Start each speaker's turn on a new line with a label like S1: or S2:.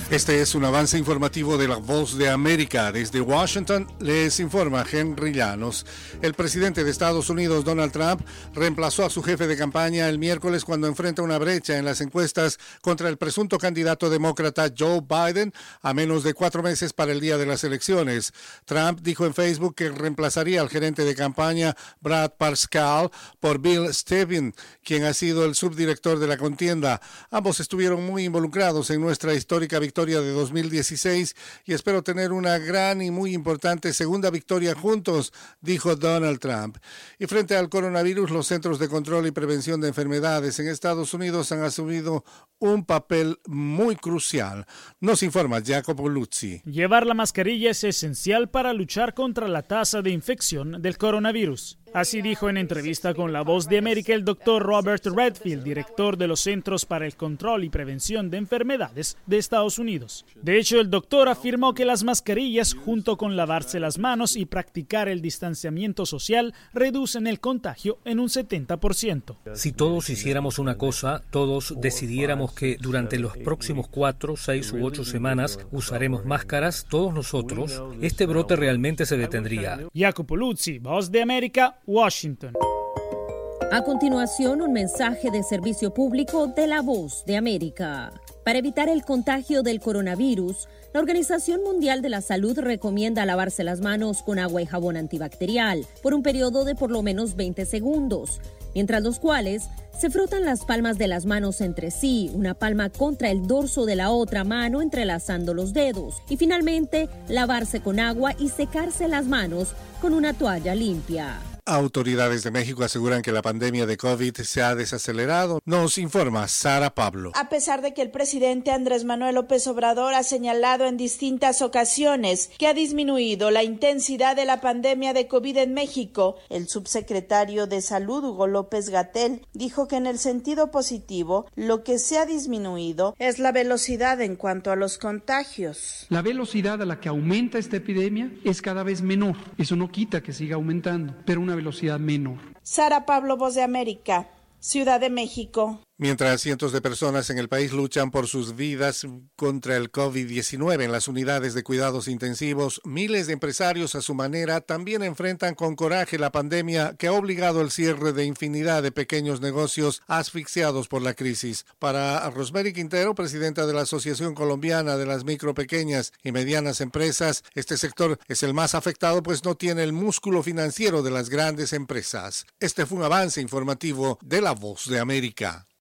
S1: Este es un avance informativo de La Voz de América. Desde Washington les informa Henry Llanos. El presidente de Estados Unidos, Donald Trump, reemplazó a su jefe de campaña el miércoles cuando enfrenta una brecha en las encuestas contra el presunto candidato demócrata Joe Biden a menos de 4 meses para el día de las elecciones. Trump dijo en Facebook que reemplazaría al gerente de campaña Brad Parscale por Bill Stevens, quien ha sido el subdirector de la contienda. Ambos estuvieron muy involucrados en nuestra histórica victoria de 2016 y espero tener una gran y muy importante segunda victoria juntos, dijo Donald Trump. Y frente al coronavirus, los Centros de Control y Prevención de Enfermedades en Estados Unidos han asumido un papel muy crucial. Nos informa Jacopo Luzzi.
S2: Llevar la mascarilla es esencial para luchar contra la tasa de infección del coronavirus. Así dijo en entrevista con La Voz de América el doctor Robert Redfield, director de los Centros para el Control y Prevención de Enfermedades de Estados Unidos. De hecho, el doctor afirmó que las mascarillas, junto con lavarse las manos y practicar el distanciamiento social, reducen el contagio en un 70%.
S3: Si todos hiciéramos una cosa, todos decidiéramos que durante los próximos 4, 6 u 8 semanas usaremos máscaras, todos nosotros, este brote realmente se detendría.
S2: Jacopo Luzzi, Voz de América, Washington.
S4: A continuación, un mensaje de servicio público de La Voz de América. Para evitar el contagio del coronavirus, la Organización Mundial de la Salud recomienda lavarse las manos con agua y jabón antibacterial por un periodo de por lo menos 20 segundos, mientras los cuales se frotan las palmas de las manos entre sí, una palma contra el dorso de la otra mano entrelazando los dedos, y finalmente lavarse con agua y secarse las manos con una toalla limpia.
S1: Autoridades de México aseguran que la pandemia de COVID se ha desacelerado. Nos informa Sara Pablo.
S5: A pesar de que el presidente Andrés Manuel López Obrador ha señalado en distintas ocasiones que ha disminuido la intensidad de la pandemia de COVID en México, el subsecretario de Salud, Hugo López-Gatell, dijo que en el sentido positivo, lo que se ha disminuido es la velocidad en cuanto a los contagios.
S6: La velocidad a la que aumenta esta epidemia es cada vez menor. Eso no quita que siga aumentando, pero una velocidad menor.
S5: Sara Pablo, Voz de América, Ciudad de México.
S1: Mientras cientos de personas en el país luchan por sus vidas contra el COVID-19 en las unidades de cuidados intensivos, miles de empresarios a su manera también enfrentan con coraje la pandemia que ha obligado el cierre de infinidad de pequeños negocios asfixiados por la crisis. Para Rosemary Quintero, presidenta de la Asociación Colombiana de las Micro, Pequeñas y Medianas Empresas, este sector es el más afectado pues no tiene el músculo financiero de las grandes empresas. Este fue un avance informativo de La Voz de América.